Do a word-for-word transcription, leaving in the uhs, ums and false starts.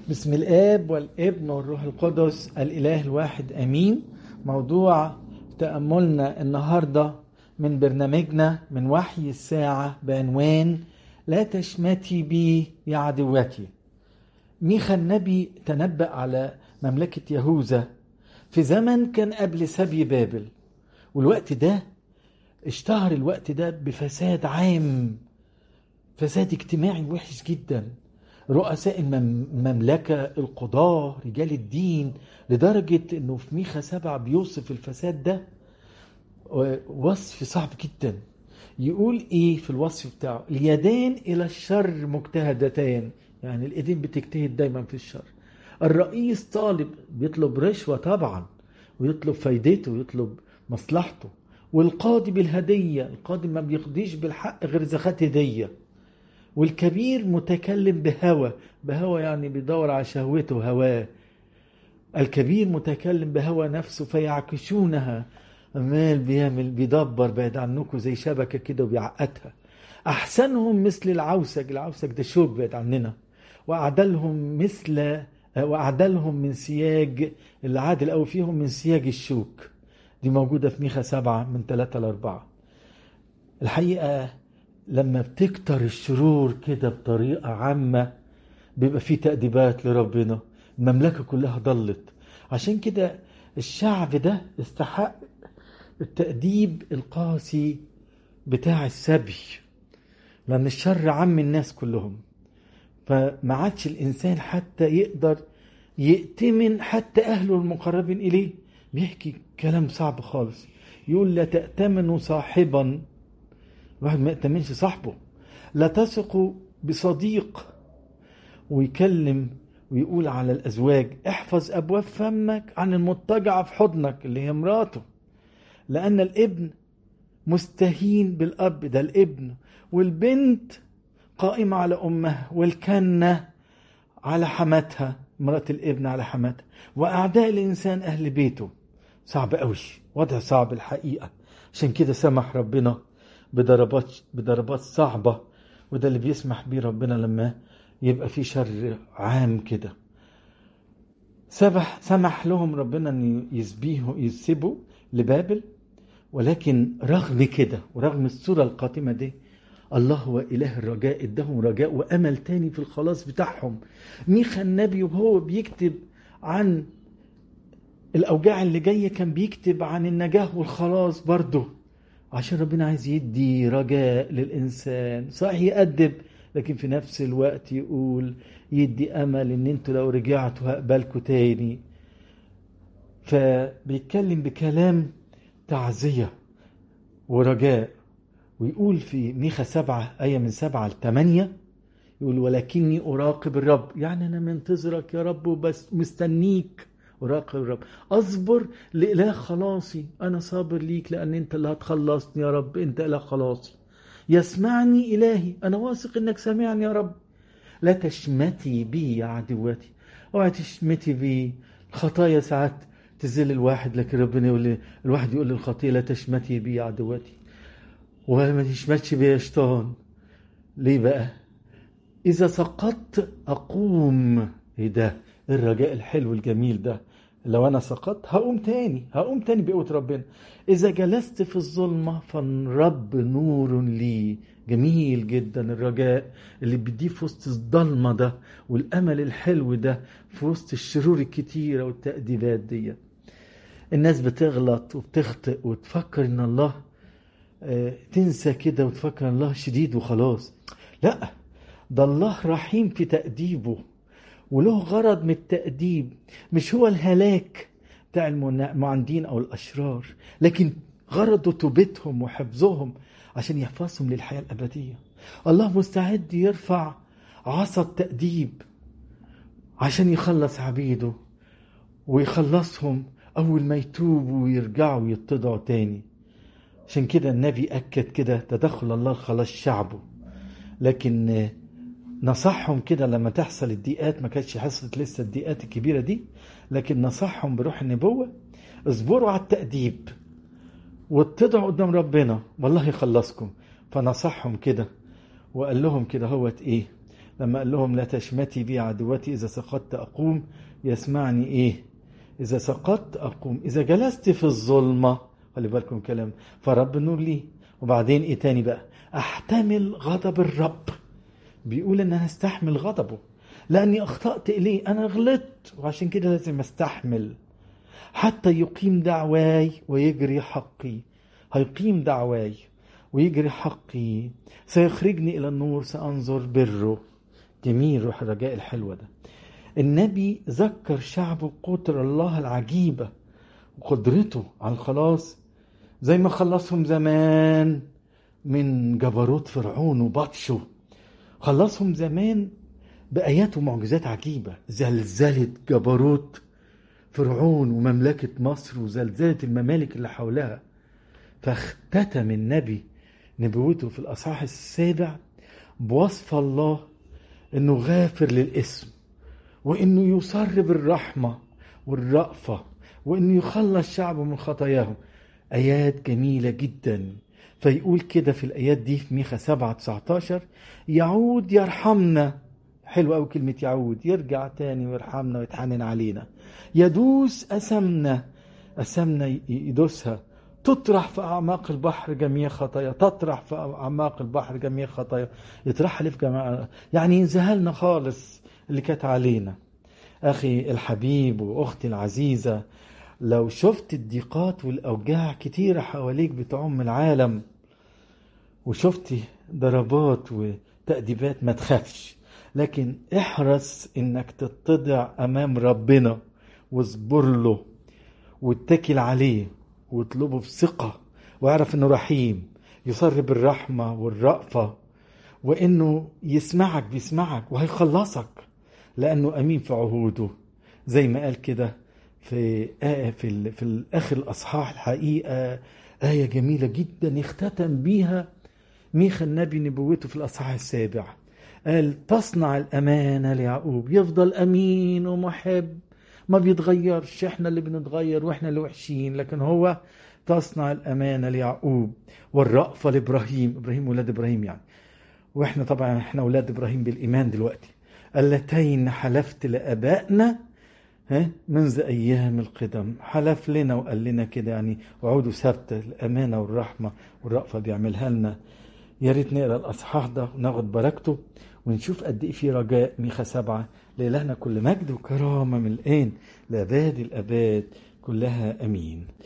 بسم الآب والابن والروح القدس الإله الواحد أمين. موضوع تأملنا النهاردة من برنامجنا من وحي الساعة بعنوان لا تشمتي بي يا عدوتي. ميخا النبي تنبأ على مملكة يهوذا في زمن كان قبل سبي بابل، والوقت ده اشتهر الوقت ده بفساد عام، فساد اجتماعي وحش جدا. رؤساء المملكة، القضاة، رجال الدين، لدرجة انه في ميخا سبعة بيوصف الفساد ده وصف صعب جدا. يقول ايه في الوصف بتاعه؟ اليدان الى الشر مجتهدتان، يعني الايدين بتجتهد دايما في الشر. الرئيس طالب، بيطلب رشوة طبعا، ويطلب فايدته ويطلب مصلحته. والقاضي بالهدية، القاضي ما بيقضيش بالحق غير إذا خد هدية. والكبير متكلم بهوى، بهوى يعني بيدور على شهوته هواه. الكبير متكلم بهوى نفسه فيعكشونها، عمال بيعمل بيدبر بعد عنكم زي شبكة كده وبيعقدها. أحسنهم مثل العوسج، العوسج ده شوك بعد عننا. وأعدلهم مثل وأعدلهم من سياج، اللي عادل أو فيهم من سياج الشوك. دي موجودة في ميخا سبعة من ثلاثة لأربعة. الحقيقة لما بتكتر الشرور كده بطريقة عامة بيبقى فيه تأديبات لربنا. المملكة كلها ضلت، عشان كده الشعب ده استحق التأديب القاسي بتاع السبي، لأن الشر عم الناس كلهم. فما عادش الإنسان حتى يقدر يأتمن حتى أهله المقربين إليه. بيحكي كلام صعب خالص، يقول لا تأتمنوا صاحبا، الواحد ما يأتمنش صاحبه. لا تثقوا بصديق. ويكلم ويقول على الأزواج احفظ أبواب فمك عن المضطجعة في حضنك اللي هي مراته، لأن الابن مستهين بالأب، ده الابن، والبنت قائمة على أمها، والكنة على حماتها، مرات الابن على حماتها، وأعداء الإنسان أهل بيته. صعب قوي، وضع صعب الحقيقة. عشان كده سمح ربنا بضربات بضربات صعبة، وده اللي بيسمح بيه ربنا لما يبقى في شر عام كده. سمح سمح لهم ربنا ان يسبيهم يسبوا لبابل، ولكن رغم كده ورغم الصورة القاتمة دي الله هو إله الرجاء، ادهم رجاء وأمل تاني في الخلاص بتاعهم. ميخا النبي وهو بيكتب عن الأوجاع اللي جاية كان بيكتب عن النجاة والخلاص برضه، عشان ربنا عايز يدي رجاء للإنسان. صحيح يأدب، لكن في نفس الوقت يقول يدي أمل إن انتوا لو رجعتوا هقبلكوا تاني. فبيتكلم بكلام تعزية ورجاء. ويقول في ميخا سبعة آية من سبعة لثمانية، يقول ولكني أراقب الرب، يعني أنا منتظرك يا رب وبس مستنيك. أراقب الرب، أصبر لإله خلاصي، أنا صابر ليك لأن أنت اللي هتخلصني يا رب، أنت إله خلاصي. يسمعني إلهي، أنا واثق إنك سامعني يا رب. لا تشمتي بي يا عدوتي، اوعي تشمتي بي. الخطايا ساعات تزل الواحد، لكن ربنا يقول لي الواحد يقول للخطية لا تشمتي بي يا عدوتي، وما تشمتش بي يا شيطان. ليه بقى؟ إذا سقطت أقوم. إيه ده؟ الرجاء الحلو الجميل ده. لو أنا سقطت هقوم تاني، هقوم تاني بقوة ربنا. إذا جلست في الظلمة فالرب نور لي. جميل جدا الرجاء اللي بيديه في وسط الظلمة ده، والأمل الحلو ده في وسط الشرور الكتيرة والتأديبات دي. الناس بتغلط وبتخطئ وتفكر إن الله آه تنسى كده وتفكر إن الله شديد وخلاص. لأ، ده الله رحيم في تأديبه، وله غرض من التأديب. مش هو الهلاك بتاع المعاندين أو الأشرار، لكن غرضه توبتهم وحفظهم عشان يحفظهم للحياة الأبدية. الله مستعد يرفع عصا التأديب عشان يخلص عبيده ويخلصهم أول ما يتوبوا ويرجعوا ويتضعوا تاني. عشان كده النبي أكد كده تدخل الله خلاص شعبه، لكن نصحهم كده لما تحصل الضيقات. ما كانتش حصلت لسه الضيقات الكبيرة دي، لكن نصحهم بروح النبوة اصبروا على التأديب واتضعوا قدام ربنا والله يخلصكم. فنصحهم كده وقال لهم كده هوت ايه، لما قال لهم لا تشمتي بي عدوتي، إذا سقطت أقوم يسمعني إيه؟ إذا سقطت أقوم، إذا جلست في الظلمة، خلي بالكم كلام، فرب النور لي. وبعدين إيه تاني بقى؟ أحتمل غضب الرب، بيقول إن أنا استحمل غضبه لأني أخطأت إليه، أنا غلطت وعشان كده لازم استحمل. حتى يقيم دعواي ويجري حقي، هيقيم دعواي ويجري حقي، سيخرجني إلى النور سأنظر بره. جميل روح الرجاء الحلوة ده. النبي ذكر شعبه قدر الله العجيبة وقدرته على الخلاص، زي ما خلصهم زمان من جبروت فرعون وبطشه، خلصهم زمان بآيات ومعجزات عجيبة، زلزلة جبروت فرعون ومملكة مصر وزلزلة الممالك اللي حولها. فاختتم النبي نبوته في الأصحاح السابع بوصف الله انه غافر للاسم، وانه يصر بالرحمة والرأفة، وانه يخلص شعبه من خطاياهم. ايات جميلة جدا. فيقول كده في الايات دي في ميخا سبعة تسعتاشر: يعود يرحمنا. حلو قوي كلمة يعود، يرجع تاني ويرحمنا ويتحنن علينا. يدوس أسمنا، أسمنا يدوسها. تطرح في أعماق البحر جميع خطايا، تطرح في أعماق البحر جميع خطايا، يطرحها في جميع، يعني ينزهلنا خالص اللي كانت علينا. أخي الحبيب وأختي العزيزة، لو شفت الضيقات والأوجاع كتيرة حواليك بتعم العالم، وشفت ضربات وتأديبات، ما تخافش، لكن احرص انك تتضع امام ربنا واصبر له واتكل عليه واطلبه بثقة، واعرف انه رحيم يصر بالرحمة والرأفة، وانه يسمعك بيسمعك وهيخلصك لانه امين في عهوده. زي ما قال كده في آه في ال في الاخر الاصحاح، الحقيقة آية جميلة جدا اختتم بيها ميخا النبي نبوته في الاصحاح السابع. قال تصنع الأمانة ليعقوب، يفضل أمين ومحب ما بيتغيرش. احنا اللي بنتغير واحنا اللي وحشين، لكن هو تصنع الأمانة ليعقوب والرأفة لإبراهيم. إبراهيم ولاد إبراهيم يعني، واحنا طبعا احنا ولاد إبراهيم بالإيمان دلوقتي. اللتين حلفت لآبائنا ها منذ أيام القدم، حلف لنا وقال لنا كده، يعني وعوده ثابتة. الأمانة والرحمة والرأفة بيعملها لنا. يا ريت نقرا الأصحاح ده وناخد بركته ونشوف قد ايه في رجاء. ميخا سبعة. لإلهنا كل مجد وكرامة من الآن لأباد الأباد كلها أمين.